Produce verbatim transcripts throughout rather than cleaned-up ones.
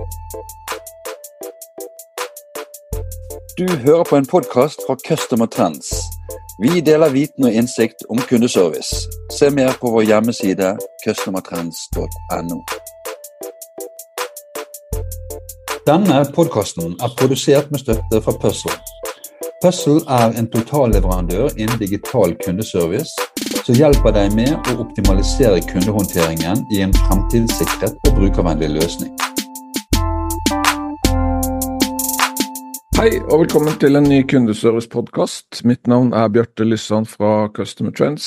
Du hører på en podcast fra Customer Trends. Vi deler viten og innsikt om kundeservice. Se mer på vår hjemmeside customer trends punktum no. Denne podcasten er produsert med støtte fra Puzzle. Puzzle er en totalleverandør innen digital kundeservice, som hjelper deg med å optimalisere kundehåndteringen i en fremtidssikret og brukervennlig løsning. Hei og velkommen til en ny kundeservice-podcast. Mitt navn er Bjarte Lysand fra Customer Trends.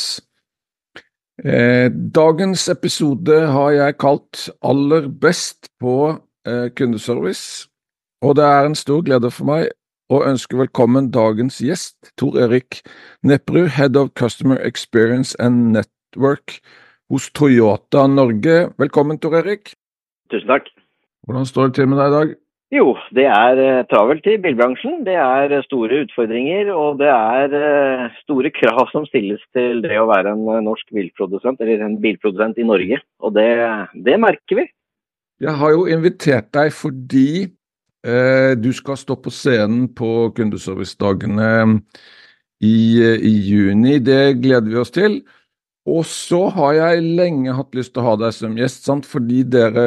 Eh, dagens episode har jeg kalt aller best på eh, kundeservice, og det er en stor glede for meg å ønske velkommen dagens gjest, Tor Erik Nepperud, Head of Customer Experience and Network hos Toyota Norge. Velkommen, Tor Erik. Tusen takk. Hvordan står det til med deg i dag? Jo, det er uh, travelt i bilbransjen. Det er uh, store utfordringer, og det er uh, store krav som stilles til det å være en uh, norsk bilprodusent, eller en bilprodusent i Norge. Og det, det merker vi. Jeg har jo invitert deg fordi uh, du skal stå på scenen på kundeservice-dagene i, uh, i juni. Det gleder vi oss til. Og så har jeg lenge hatt lyst til å ha deg som gjest, sant? Fordi dere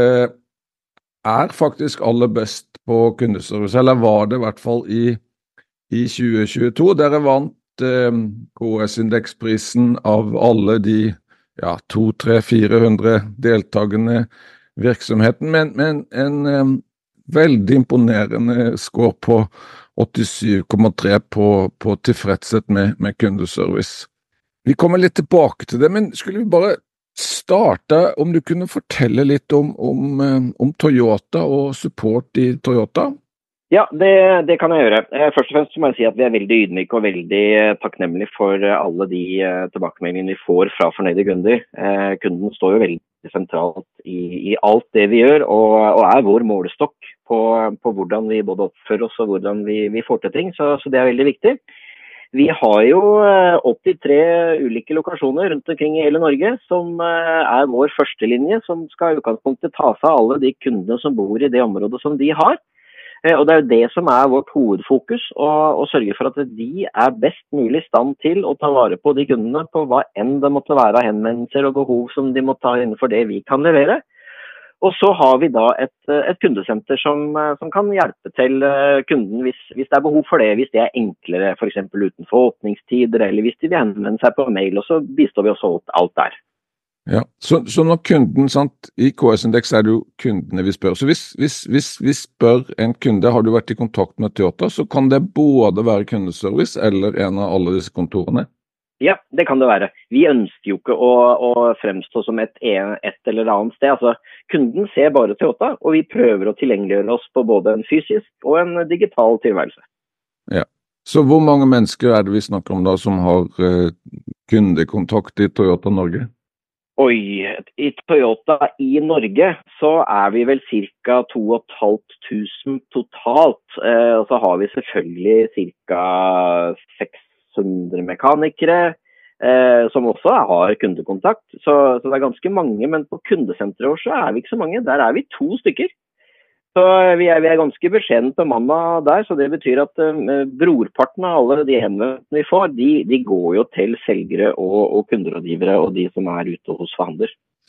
er faktisk aller best på kundeservice, eller var det i hvert fall i, i tjue tjueto. Dere vant eh, K S-indeksprisen av alle de ja, to, tre, fire hundre deltagende virksomheten, men, men en eh, veldig imponerende score på åttisyv komma tre på, på tilfredshet med, med kundeservice. Vi kommer litt tilbake til det, men skulle vi bare starte, om du kunne fortelle litt om, om, om Toyota og support i Toyota? Ja, det, det kan jeg gjøre. Først og fremst må jeg si at vi er veldig ydmyke og veldig takknemlige for alle de tilbakemeldingene vi får fra fornøyde kunder. Kunden står jo veldig sentralt i, i alt det vi gjør, og, og er vår målestokk på, på hvordan vi både oppfører oss og hvordan vi, vi får til ting, så, så det er veldig viktig. Vi har jo åttitre ulike lokasjoner rundt omkring i hele Norge, som er vår første linje, som skal i utgangspunktet ta seg av alle de kundene som bor i det området som de har. Og det er jo det som er vårt hovedfokus, å sørge for at de er best mulig i stand til å ta vare på de kundene på hva enn det måtte være av henvendelser og behov som de må ta innenfor det vi kan levere. Og så har vi da et, et kundesenter som, som kan hjelpe til kunden hvis, hvis det er behov for det, hvis det er enklere, for eksempel utenfor åpningstider, eller hvis de vil henvende seg på mail, og så bistår vi også alt der. Ja, så, så når kunden, sant, i K S-indeks er det jo kundene vi spør, så hvis, hvis, hvis vi spør en kunde, har du vært i kontakt med Toyota, så kan det både være kundeservice eller en av alle disse kontorene? Ja, det kan det være. Vi ønsker jo ikke å, å fremstå som et, et eller annet sted. Altså, kunden ser bare Toyota, og vi prøver å tilgjengeliggjøre oss på både en fysisk og en digital tilværelse. Ja, så hvor mange mennesker er det vi snakker om da som har uh, kundekontakt i Toyota Norge? Oi, i Toyota i Norge så er vi vel ca. to og et halvt tusen totalt, uh, og så har vi selvfølgelig ca. seks hundre mekanikere eh, som også har kundekontakt, så, så det er ganske mange, men på kundesenteret vårt så er vi ikke så mange, der er vi to stykker. Så vi er, vi er ganske beskjedent bemannet der, så det betyr at eh, brorparten av alle de henvendelsene vi får, de, de går jo til selgere og, og kunderådgivere og de som er ute hos forhandler.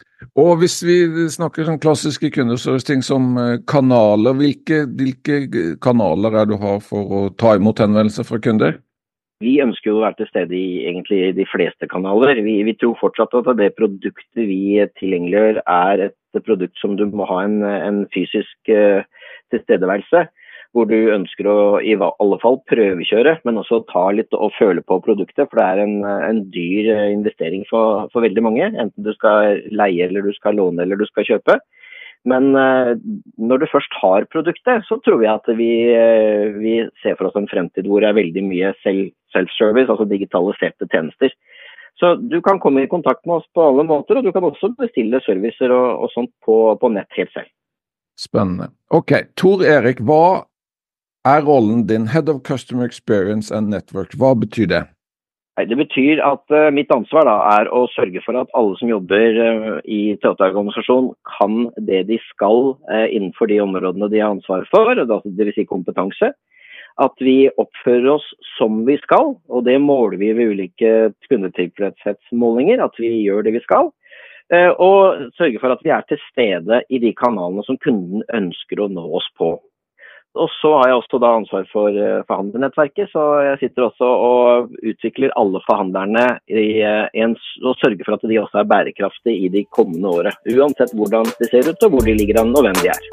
Og hvis vi snakker sånn klassiske kundeservice-ting som kanaler, hvilke, hvilke kanaler er du har for å ta imot henvendelser fra kunder? Vi ønsker jo å være til stede i egentlig de fleste kanaler. Vi, vi tror fortsatt at det produktet vi tilgjengeliggjør er et produkt som du må ha en, en fysisk uh, tilstedeværelse, hvor du ønsker å i alle fall prøvekjøre, men også ta litt og føle på produktet, for det er en, en dyr investering for, for veldig mange, enten du skal leie eller du skal låne eller du skal kjøpe. Men uh, når du først har produktet, så tror jeg at vi, uh, vi ser for oss en fremtid hvor det er veldig mye selv, self-service, altså digitaliserte tjenester. Så du kan komme i kontakt med oss på alle måter, og du kan også bestille servicer og, og sånt på, på nett helt selv. Spennende. Ok, Tor Erik, hva er rollen din? Head of Customer Experience and Network, hva betyr det? Nei, det betyr at uh, mitt ansvar da, er å sørge for at alle som jobber uh, i Toyota-organisasjonen kan det de skal uh, innenfor de områdene de har ansvar for, det vil si kompetanse. At vi oppfører oss som vi skal, og det måler vi ved ulike kundetilfredshetsmålinger, at vi gjør det vi skal. Uh, og sørge for at vi er til stede i de kanalene som kunden ønsker å nå oss på. Og så har jeg også da ansvar for forhandlernettverket, så jeg sitter også og utvikler alle forhandlerne i en, og sørger for at de også er bærekraftige i de kommende årene, uansett hvordan det ser ut og hvor de ligger an og hvem de er.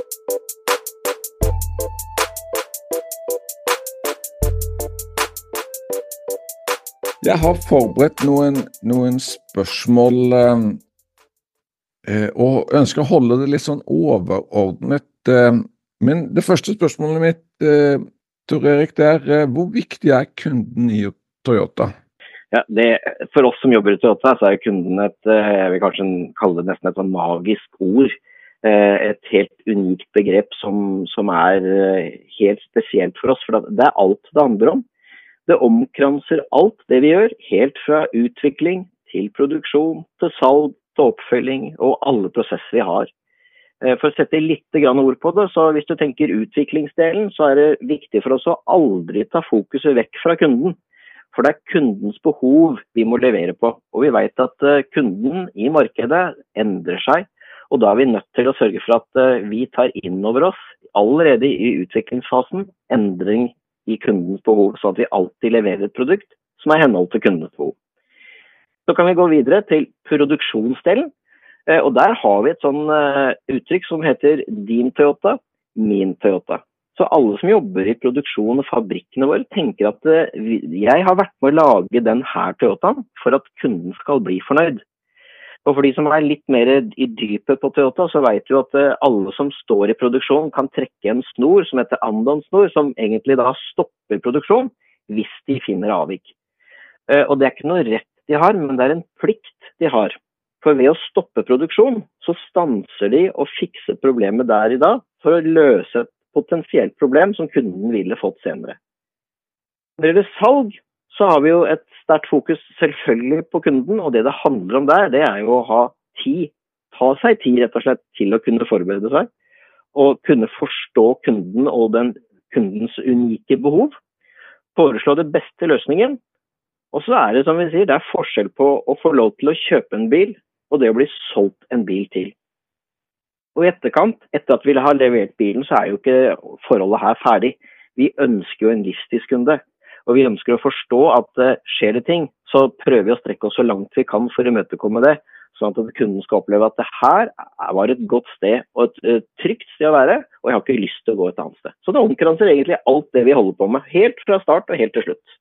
Jeg har forberedt noen, noen spørsmål eh, og ønsker å holde det litt sånn overordnet. Eh, Men det første spørsmålet mitt, eh, Tor Erik, det er eh, hvor viktig er kunden i Toyota? Ja, det, for oss som jobber i Toyota, så er kunden et, jeg vil kanskje kalle det nesten et sånn magisk ord. Eh, et helt unikt begrep som, som er helt spesielt for oss, for det er alt det handler om. Det omkranser alt det vi gjør, helt fra utvikling til produksjon, til salg, til oppfølging og alle prosesser vi har. For å sette litt grann ord på det, så hvis du tenker utviklingsdelen, så er det viktig for oss å aldri ta fokuset vekk fra kunden. For det er kundens behov vi må levere på. Og vi vet at kunden i markedet endrer seg, og da er vi nødt til å sørge for at vi tar inn over oss, allerede i utviklingsfasen, endring i kundens behov, så at vi alltid leverer et produkt som er henhold til kundens behov. Så kan vi gå videre til produksjonsdelen. Og der har vi et sånn uh, uttrykk som heter din Toyota, min Toyota. Så alle som jobber i produksjon og fabrikkene våre tenker at uh, jeg har vært med å lage den her Toyotaen for at kunden skal bli fornøyd. Og for de som er litt mer i dypet på Toyota, så vet du at uh, alle som står i produksjon kan trekke en snor som heter andon-snor, som egentlig da stopper produksjon hvis de finner avvik. Uh, og det er ikke noe rett de har, men det er en plikt de har. For ved å stoppe produksjon, så stanser de å fikse problemet der i dag for å løse et potensielt problem som kunden ville fått senere. Når det gjelder salg, så har vi jo et sterkt fokus selvfølgelig på kunden, og det det handler om der, det er jo å ha tid, ta seg tid rett og slett til å kunne forberede seg, og kunne forstå kunden og den kundens unike behov, foreslå det beste løsningen, og så er det som vi sier, det er forskjell på å få lov til å kjøpe en bil, og det å bli solgt en bil til. Og i etterkant, etter at vi har levert bilen, så er jo ikke forholdet her ferdig. Vi ønsker jo en livstidskunde, og vi ønsker å forstå at uh, skjer det ting, så prøver vi å strekke oss så langt vi kan for å imøtekomme det, sånn at kunden skal oppleve at det her var et godt sted og et uh, trygt sted å være, og jeg har ikke lyst til å gå et annet sted. Så det omkranser egentlig alt det vi holder på med, helt fra start og helt til slutt.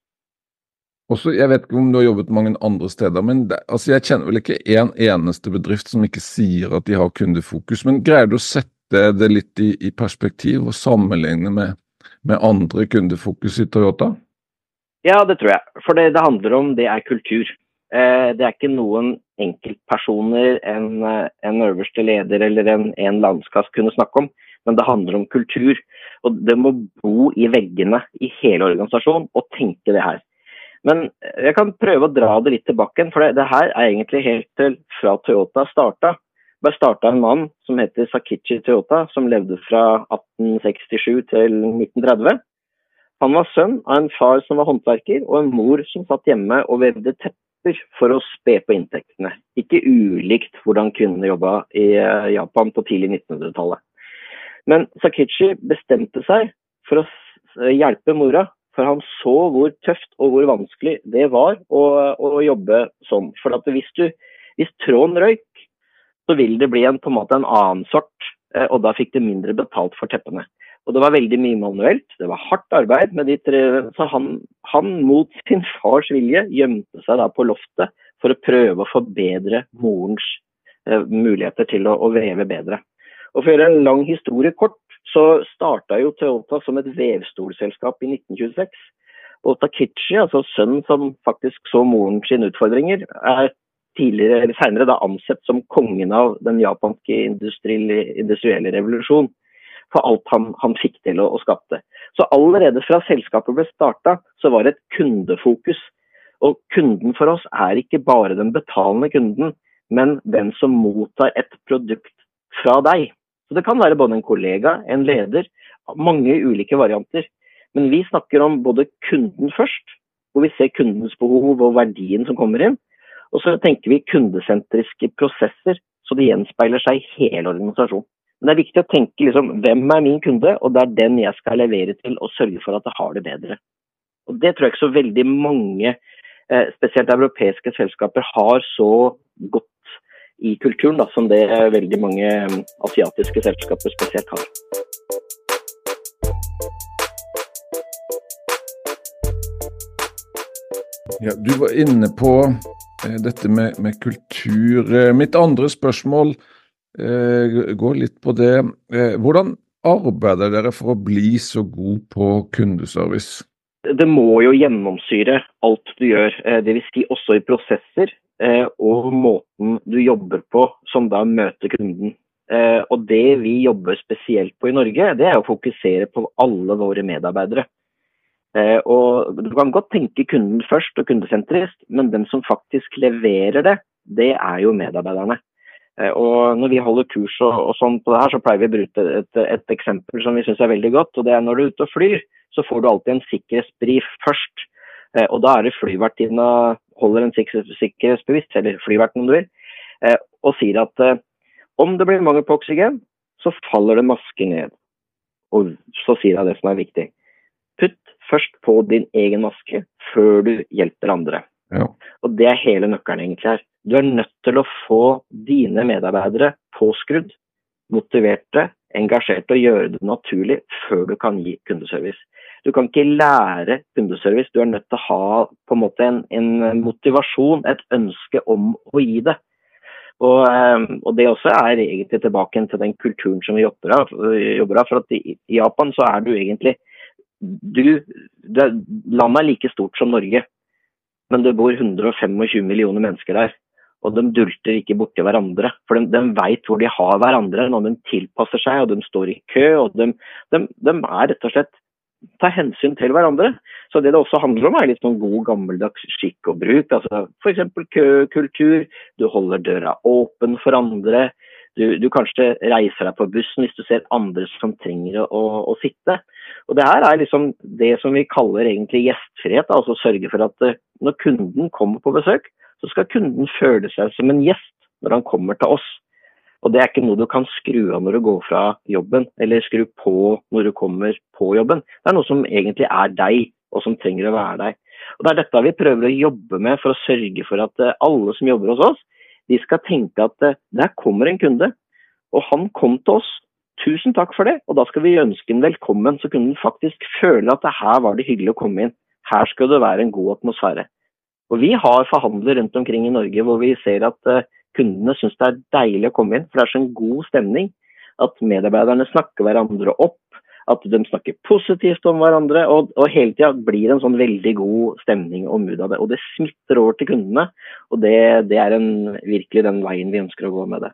Også, jeg vet ikke om du har jobbet mange andre steder, men det, altså jeg kjenner vel ikke en eneste bedrift som ikke sier at de har kundefokus, men greier du å sette det litt i, i perspektiv og sammenligne med, med andre kundefokus i Toyota? Ja, det tror jeg. For det det handler om, det er kultur. Eh, det er ikke noen enkeltpersoner, en, en øverste leder eller en, en landskass kunne snakke om, men det handler om kultur. Og det må bo i veggene i hele organisasjonen og tenke det her. Men jeg kan prøve å dra det litt tilbake, for det, det her er egentlig helt til fra Toyota startet. Det startet en mann som heter Sakichi Toyota, som levde fra atten sekstisju til nitten tretti. Han var sønn av en far som var håndverker, og en mor som satt hjemme og vevde tepper for å spe på inntektene. Ikke ulikt hvordan kvinnene jobbet i Japan på tidlig nittenhundretallet. Men Sakichi bestemte seg for å hjelpe mora, for han så hvor tøft og hvor vanskelig det var å, å jobbe sånn. For at hvis, du, hvis tråden røyk, så vil det bli en, på en måte en annen sort, og da fikk det mindre betalt for teppene. Og det var veldig mye manuelt, det var hardt arbeid med de tre, så han, han mot sin fars vilje gjemte seg da på loftet for å prøve å forbedre morens eh, muligheter til å, å veve bedre. Og for å gjøre en lang historie kort, så startet jo Toyota som et vevstolselskap i nitten tjueseks. Og Takichi, altså sønnen som faktisk så moren sine utfordringer, er tidligere, eller senere da ansett som kongen av den japanske industrielle, industrielle revolusjon, for alt han, han fikk til å, å skapte. Så allerede fra selskapet ble startet, så var det et kundefokus. Og kunden for oss er ikke bare den betalende kunden, men den som mottar et produkt fra deg. Så det kan være både en kollega, en leder, mange ulike varianter. Men vi snakker om både kunden først, hvor vi ser kundens behov og verdien som kommer inn. Og så tenker vi kundesentriske prosesser, så det gjenspeiler seg i hele organisasjonen. Men det er viktig å tenke liksom, hvem er min kunde, og det er den jeg skal levere til og sørge for at jeg har det bedre. Og det tror jeg ikke så veldig mange, eh, spesielt europeiske selskaper, har så godt i kulturen da, som det veldig mange asiatiske selskaper spesielt har. Ja, du var inne på eh, dette med, med kultur. Eh, mitt andre spørsmål eh, går litt på det. Eh, hvordan arbeider dere for å bli så god på kundeservice? Det må jo gjennomsyre alt du gjør, eh, det vil si også i prosesser eh, og måten du jobber på som da møter kunden. Eh, og det vi jobber spesielt på i Norge, det er å fokusere på alle våre medarbeidere. Eh, og du kan godt tenke kunden først og kundesentrist, men den som faktisk leverer det, det er jo medarbeiderne. Eh, og når vi holder kurs og, og sånn på det her, så pleier vi å bruke et, et, et eksempel som vi synes er veldig godt, og det er når du er ute og flyr, så får du alltid en sikkerhetsbrief først. Eh, og da er det flyvertinna holder en sikker, sikkerhetsbevis, eller flyverten om du vil, eh, og sier at eh, om det blir mangel på oksygen, så faller det masker ned. Og så sier jeg det som er viktig. Putt først på din egen maske før du hjelper andre. Ja. Og det er hele nøkkelen egentlig her. Du er nødt til å få dine medarbeidere påskrudd, motiverte, engasjerte og gjøre det naturlig før du kan gi kundeservice. Du kan ikke lære kundeservice, du er nødt til å ha på en måte en, en motivasjon, et ønske om å gi det. Og, og det også er egentlig tilbake til den kulturen som vi jobber av, jobber av for at i, i Japan så er du egentlig Du, det, landet er like stort som Norge, men det bor hundre og tjuefem millioner mennesker der, og de dulter ikke bort til hverandre, for de, de vet hvor de har hverandre når de tilpasser seg, og de står i kø, og de, de, de er rett og slett tar hensyn til hverandre. Så det det også handler om er litt sånn god gammeldags skikk og bruk, altså for eksempel køkultur, du holder døra åpen for andre, Du, du kanskje reiser deg på bussen hvis du ser andre som trenger å, å sitte. Og det her er liksom det som vi kaller egentlig gjestfrihet, altså sørge for at når kunden kommer på besøk, så skal kunden føle seg som en gjest når han kommer til oss. Og det er ikke noe du kan skru av når du går fra jobben, eller skru på når du kommer på jobben. Det er noe som egentlig er deg, og som trenger å være deg. Og det er dette vi prøver å jobbe med for å sørge for at alle som jobber hos oss, de skal tenke at uh, der kommer en kunde, og han kom til oss. Tusen takk for det, og da skal vi ønske en velkommen, så kunden faktisk føle at det her var det hyggelig å komme inn. Her skal det være en god atmosfære. Og vi har forhandlet rundt omkring i Norge, hvor vi ser at uh, kundene synes det er deilig å komme inn, for det er så en god stemning, at medarbeiderne snakker hverandre opp, at de snakker positivt om hverandre, og, og hele tiden blir en sånn veldig god stemning og mood av det. Og det smitter over til kundene, og det, det er en, virkelig den veien vi ønsker å gå med det.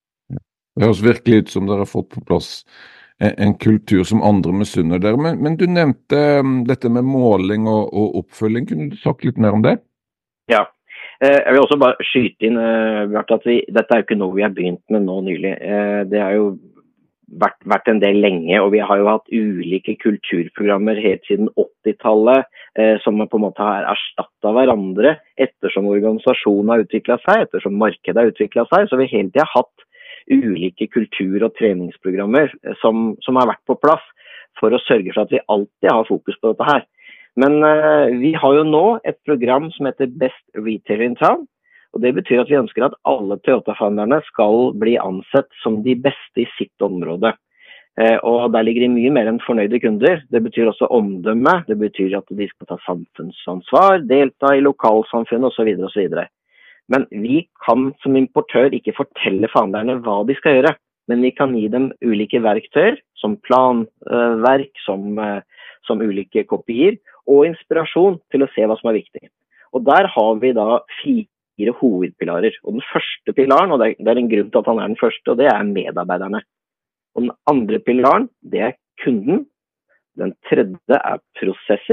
Det høres virkelig ut som dere har fått på plass en, en kultur som andre misunner dere, men, men du nevnte um, dette med måling og, og oppfølging. Kunne du sagt litt mer om det? Ja, eh, jeg vil også bare skyte inn, eh, Bjart, at vi, dette er jo ikke noe vi har begynt med nå nylig. Eh, det er jo Vært, vært en del lenge, og vi har jo hatt ulike kulturprogrammer helt siden åttitallet eh, som på en måte har erstattet hverandre ettersom organisasjonen har utviklet seg, ettersom markedet har utviklet seg, så vi hele tiden har hatt ulike kultur- og treningsprogrammer eh, som, som har vært på plass for å sørge for at vi alltid har fokus på dette her. Men eh, vi har jo nå et program som heter Best Retailer in Town, og det betyr at vi ønsker at alle Toyota-founderne skal bli ansett som de beste i sitt område. Eh, og der ligger det mye mer enn fornøyde kunder. Det betyr også omdømme, det betyr at de skal ta samfunnsansvar, delta i lokalsamfunnet og så videre og så videre. Men vi kan som importør ikke fortelle founderne hva de skal gjøre, men vi kan gi dem ulike verktøyer, som planverk, som, som ulike kopier, og inspirasjon til å se hva som er viktig. Og der har vi da fire fire hovedpilarer. Og den første pilaren, og det er en grunn til at han er den første, og det er medarbeiderne. Og den andre pilaren, det er kunden. Den tredje er prosesser,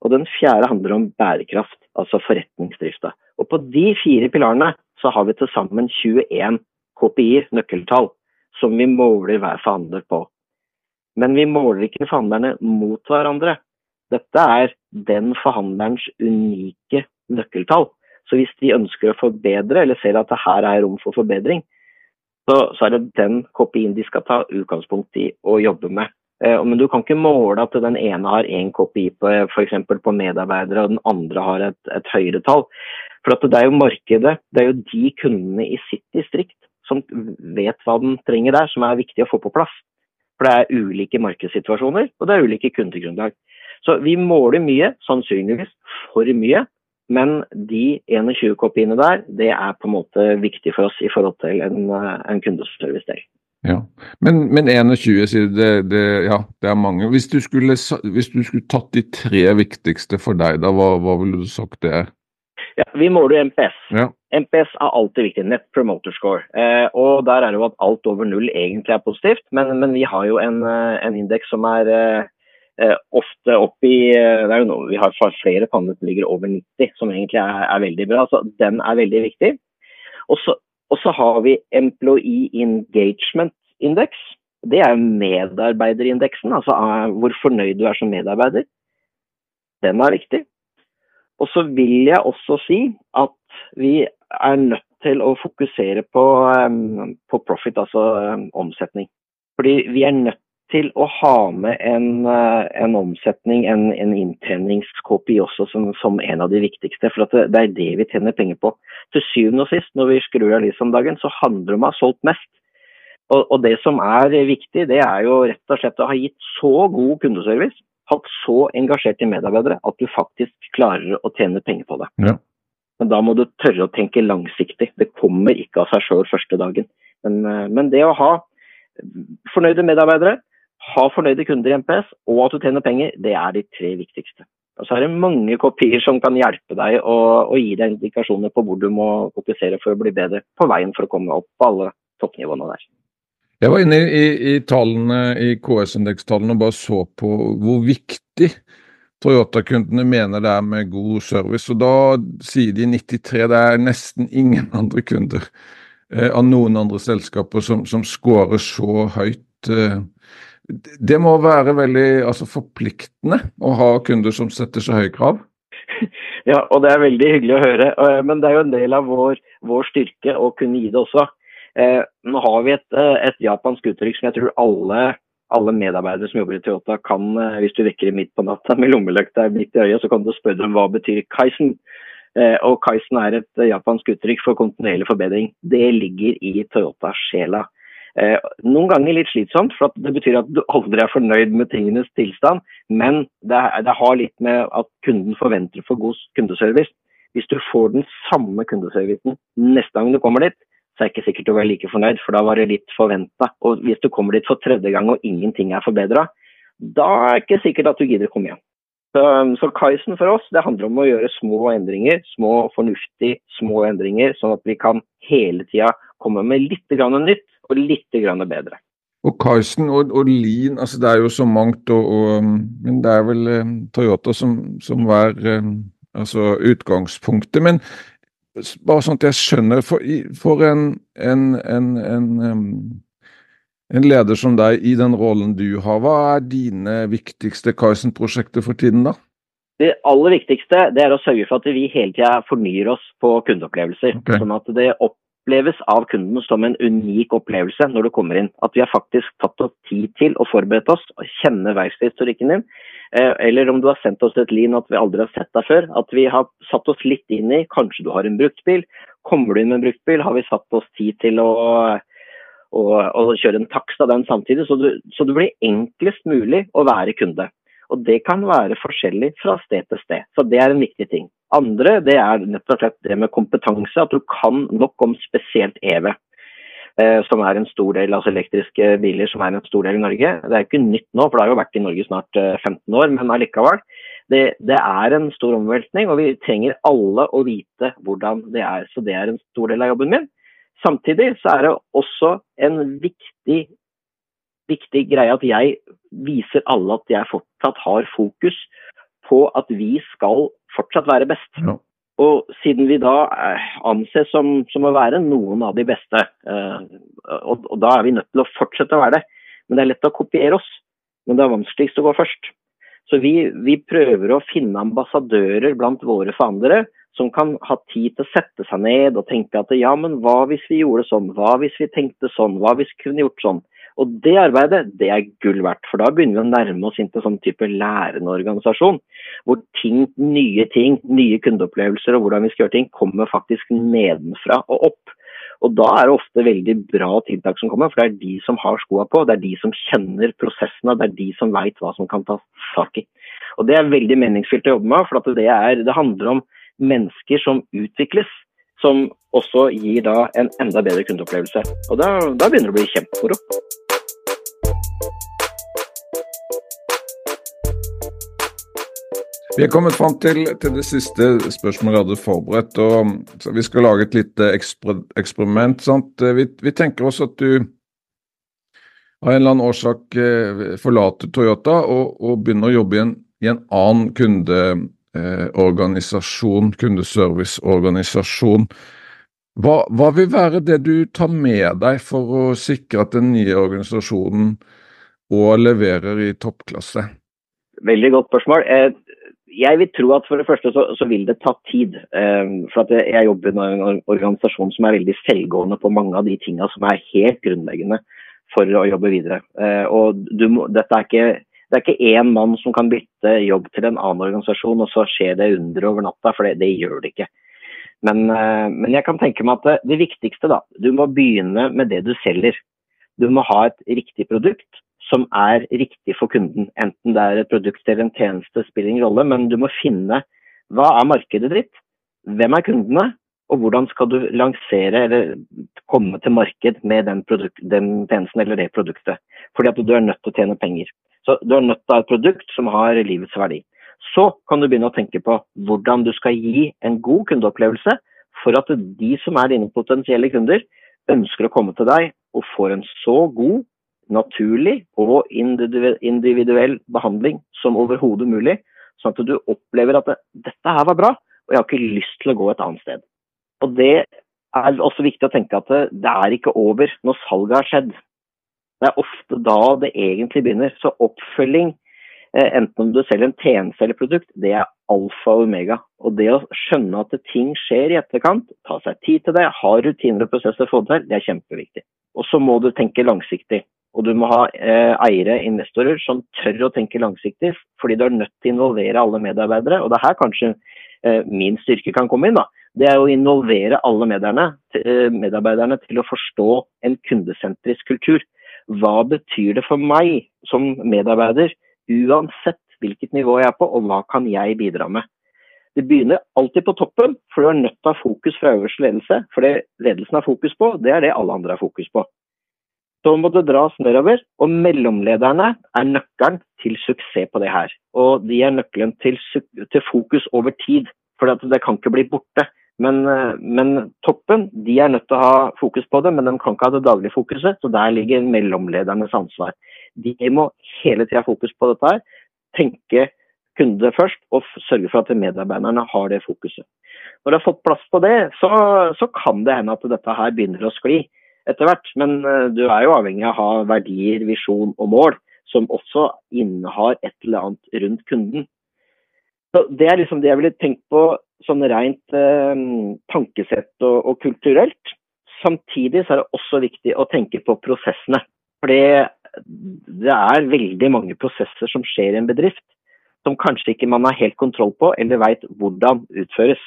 og den fjerde handler om bærekraft, altså forretningsdrifta. Og på de fire pilarene så har vi til sammen tjueen K P I-er, nøkkeltall, som vi måler hver forhandler på. Men vi måler ikke forhandlerne mot hverandre. Dette er den forhandlerens unike nøkkeltall. Så hvis de ønsker å forbedre, eller ser at det her er rom for forbedring, så, så er det den K P I-en de skal ta utgangspunkt i å jobbe med. Eh, men du kan ikke måle at den ene har en K P I på, for eksempel på medarbeidere, og den andre har et, et høyere tall. For at det er jo markedet, det er jo de kundene i sitt distrikt som vet hva den trenger der, som er viktig å få på plass. For det er ulike markedssituasjoner, og det er ulike kundegrunnlag. Så vi måler mye, sannsynligvis for mye, men de tjueen K P I-ene der, det er på en måte viktig for oss i forhold til en, en kundeservice-del. Ja, men, men tjueen sier det, det, ja, det er mange. Hvis du, skulle, hvis du skulle tatt de tre viktigste for deg, da, hva, hva ville du sagt det er? Ja, vi måler N P S. Ja. N P S er alltid viktig, Net Promoter Score. Eh, og der er det jo at alt over null egentlig er positivt, men, men vi har jo en, en indeks som er eh, ofte oppe i, det er jo noe, vi har flere panner som ligger over nitti, som egentlig er, er veldig bra, så den er veldig viktig. Og så, og så har vi Employee Engagement Index. Det er medarbeiderindeksen, altså hvor fornøyd du er som medarbeider. Den er viktig. Og så vil jeg også si at vi er nødt til å fokusere på, um, på profit, altså um, omsetning. Fordi vi er nødt til å ha med en, uh, en omsetning, en, en inntjeningsK P I også som, som en av de viktigste, for at det, det er det vi tjener penger på. Til syvende og sist, når vi skrur av lyset om dagen, så handler det om å ha solgt mest. Og, og det som er viktig, det er jo rett og slett å ha gitt så god kundeservice, hatt så engasjerte medarbeidere at du faktisk klarer å tjene penger på det. Ja. Men da må du tørre å tenke langsiktig. Det kommer ikke av seg selv første dagen. Men, men det å ha fornøyde medarbeidere, ha fornøyde kunder i N P S, og at du tjener penger, det er de tre viktigste. Og så er det mange kopier som kan hjelpe deg og, og gi deg indikasjoner på hvor du må fokusere for å bli bedre på veien for å komme opp på alle toppnivåene der. Jeg var inne i, i tallene, i K S-indekstallene og bare så på hvor viktig Toyota-kundene mener det er med god service, og da sier de nittitre, det er nesten ingen andre kunder eh, av noen andre selskaper som, som scorer så høyt. Eh, det må være veldig altså, forpliktende å ha kunder som setter så høye krav. Ja, og det er veldig hyggelig å høre, men det er jo en del av vår, vår styrke å kunne gi det også. Eh, nå har vi et, et japansk uttrykk som jeg tror alle, alle medarbeidere som jobber i Toyota kan, hvis du vekker i midt på natta med lommelykta midt i øyet, så kan du spørre dem hva betyr Kaizen. Eh, og Kaizen er et japansk uttrykk for kontinuerlig forbedring. Det ligger i Toyota-sjela. Eh, noen ganger litt slitsomt, for det betyr at du aldri er fornøyd med tingenes tilstand, men det, det har litt med at kunden forventer for god kundeservice. Hvis du får den samme kundeservicen neste gang du kommer dit, så er det ikke sikkert du er like fornøyd, for da var det litt forventet. Og hvis du kommer dit for tredje gang og ingenting er forbedret, da er det ikke sikkert at du gidder å komme igjen. Så, så Kaizen for oss, det handler om å gjøre små endringer, små fornuftige små endringer, sånn at vi kan hele tiden komme med litt grann nytt og litt grann bedre. Og Kaizen og, og Lean, altså det er jo så mangt, og, og, men det er vel eh, Toyota som, som er eh, altså utgangspunktet, men bare sånn at jeg skjønner, for, for en, en, en, en, en leder som deg i den rollen du har, hva er dine viktigste Kaizen-prosjekter for tiden da? Det aller viktigste det er å sørge for at vi hele tiden fornyer oss på kundeopplevelser, okay. Sånn at det oppleves av kunden som en unik opplevelse når du kommer inn. At vi har faktisk tatt oss tid til å forberede oss og kjenne verkstedshistorikken din. Eller om du har sendt oss et lean at vi aldri har sett deg før, at vi har satt oss litt inn i, kanskje du har en bruktbil, kommer du inn med en bruktbil, har vi satt oss tid til å, å, å kjøre en takst av den samtidig, så du, så du blir enklest mulig å være kunde. Og det kan være forskjellig fra sted til sted, så det er en viktig ting. Andre, det er nett og slett det med kompetanse, at du kan nok om spesielt E V. Som er en stor del, altså elektriske biler som er en stor del i Norge. Det er ikke nytt nå, for det har jo vært i Norge snart femten år, men allikevel, det, det er en stor omveltning, og vi trenger alle å vite hvordan det er, så det er en stor del av jobben min. Samtidig så er det også en viktig, viktig greie at jeg viser alle at jeg fortsatt har fokus på at vi skal fortsatt være best. Ja. Og siden vi da anses som, som å være noen av de beste, eh, og, og da er vi nødt til å fortsette å være det. Men det er lett å kopiere oss, men det er vanskeligst å gå først. Så vi, vi prøver å finne ambassadører blant våre foundere som kan ha tid til å sette seg ned og tenke at ja, men hva hvis vi gjorde sånn, hva hvis vi tenkte sånn, hva hvis vi kunne gjort sånn. Og det arbeidet, det er gull verdt, for da begynner vi å nærme oss inn til sånn type lærende organisasjon, hvor ting, nye ting, nye kundeopplevelser og hvordan vi skal gjøre ting, kommer faktisk nedenfra og opp. Og da er det ofte veldig bra tiltak som kommer, for det er de som har skoa på, det er de som kjenner prosessene, det er de som vet hva som kan ta sak i. Og det er veldig meningsfylt å jobbe med, for at det, er, det handler om mennesker som utvikles, som også gir da en enda bedre kundeopplevelse. Og da, da begynner det å bli kjempemoro. Vi er kommet frem til, til det siste spørsmålet jeg hadde forberedt, og så vi skal lage et lite eksper, eksperiment. Sant? Vi, vi tenker også at du av en eller annen årsak forlater Toyota og, og begynner å jobbe i en, i en annen kundeorganisasjon, kundeserviceorganisasjon. Hva, hva vil være det du tar med deg for å sikre at den nye organisasjonen og leverer i toppklasse? Veldig godt spørsmål. Jeg vil tro at for det første så, så vil det ta tid, for at jeg jobber i en organisasjon som er veldig selvgående på mange av de tingene som er helt grunnleggende for å jobbe videre. Og du må, dette er ikke, det er ikke en mann som kan bytte jobb til en annen organisasjon, og så skjer det under over natta, for det, det gjør det ikke. Men, men jeg kan tenke meg at det, det viktigste da, du må begynne med det du selger. Du må ha et riktig produkt som er riktig for kunden. Enten det er et produkt eller en tjeneste, spiller ingen rolle, men du må finne hva er markedet ditt, hvem er kundene, og hvordan skal du lansere eller komme til marked med den, produkt, den tjenesten eller det produktet. Fordi at du er nødt til å tjene penger. Så du er nødt til å ha et produkt som har livets verdi. Så kan du begynne å tenke på hvordan du skal gi en god kundeopplevelse for at de som er dine potensielle kunder ønsker å komme til deg og får en så god, naturlig og individuell behandling som overhodet mulig, sånn at du opplever at det, dette her var bra, og jeg har ikke lyst til å gå et annet sted. Og det er også viktig å tenke at det, det er ikke over når salget har skjedd. Det er ofte da det egentlig begynner. Så oppfølging, enten om du selger en tjeneste eller produkt, det er alfa og omega. Og det å skjønne at ting skjer i etterkant, ta seg tid til det, ha rutiner og prosesser for det, det er kjempeviktig. Og så må du tenke langsiktig. Og du må ha eh, eiere, investorer som tør å tenke langsiktig, fordi du er nødt til å involvere alle medarbeidere, og det er her kanskje eh, min styrke kan komme inn da. Det er å involvere alle medarbeiderne til å forstå en kundesentrisk kultur. Hva betyr det for meg som medarbeider, uansett hvilket nivå jeg er på, og hva kan jeg bidra med? Det begynner alltid på toppen, for du er nødt til å ha fokus fra øverste ledelse, for det ledelsen har fokus på, det er det alle andre har fokus på. Så må det dras nedover, og mellomlederne er nøkkelen til suksess på det her. Og de er nøkkelen til, til fokus over tid, for det kan ikke bli borte. Men, men toppen, de er nødt til å ha fokus på det, men de kan ikke ha det daglige fokuset, så der ligger mellomledernes ansvar. De må hele tiden ha fokus på dette her, tenke kunde først, og sørge for at medarbeiderne har det fokuset. Når de har fått plass på det, så, så kan det hende at dette her begynner å skli etter hvert, men du er jo avhengig av å ha verdier, visjon og mål, som også innehar et eller annet rundt kunden. Så det er liksom det jeg ville tenkt på sånn rent eh, tankesett og, og kulturelt. Samtidig så er det også viktig å tenke på prosessene, for det, det er veldig mange prosesser som skjer i en bedrift, som kanskje ikke man har helt kontroll på, eller vet hvordan utføres.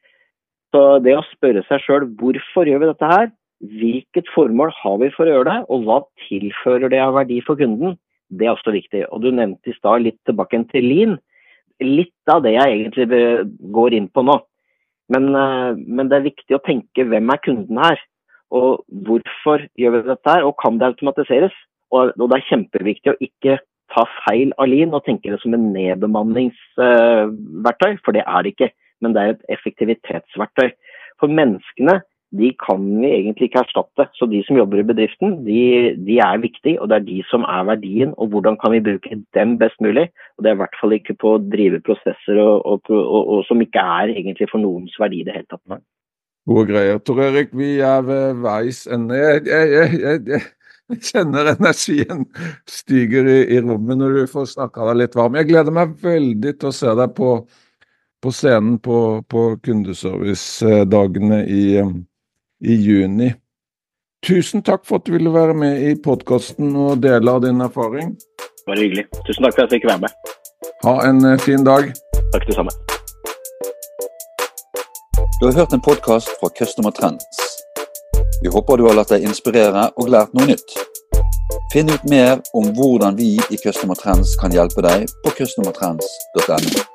Så det å spørre seg selv, hvorfor gjør vi dette her? Hvilket formål har vi for å gjøre det, og hva tilfører det av verdi for kunden? Det er også viktig. Og du nevnte i stad litt tilbake til Lean. Litt av det jeg egentlig går inn på nå. Men, men det er viktig å tenke hvem er kunden her, og hvorfor gjør vi dette her, og kan det automatiseres? Og, og det er kjempeviktig å ikke ta feil av Lean og tenke det som en nedbemanningsverktøy, for det er det ikke, men det er et effektivitetsverktøy. For menneskene, de kan vi egentlig ikke erstatte. Så de som jobber i bedriften, de, de er viktige, og det er de som er verdien, og hvordan kan vi bruke dem best mulig. Og det er i hvert fall ikke på å drive prosesser og, og, og, og som ikke er egentlig for noens verdi i det hele tatt. Gode greier. Tor Erik, vi er ved veis ende. Jeg, jeg, jeg, jeg, jeg kjenner energien stiger i, i rommet når du får snakket deg litt varm. Jeg gleder meg veldig til å se deg på, på scenen på, på kundeservice-dagene i, i juni. Tusen takk for at du ville være med i podcasten og dele av din erfaring. Det var hyggelig. Tusen takk for at jeg fikk være med. Ha en fin dag. Takk det samme. Du har hørt en podcast fra Customer Trends. Vi håper du har latt deg inspirere og lært noe nytt. Finn ut mer om hvordan vi i Customer Trends kan hjelpe deg på customer trends punktum no.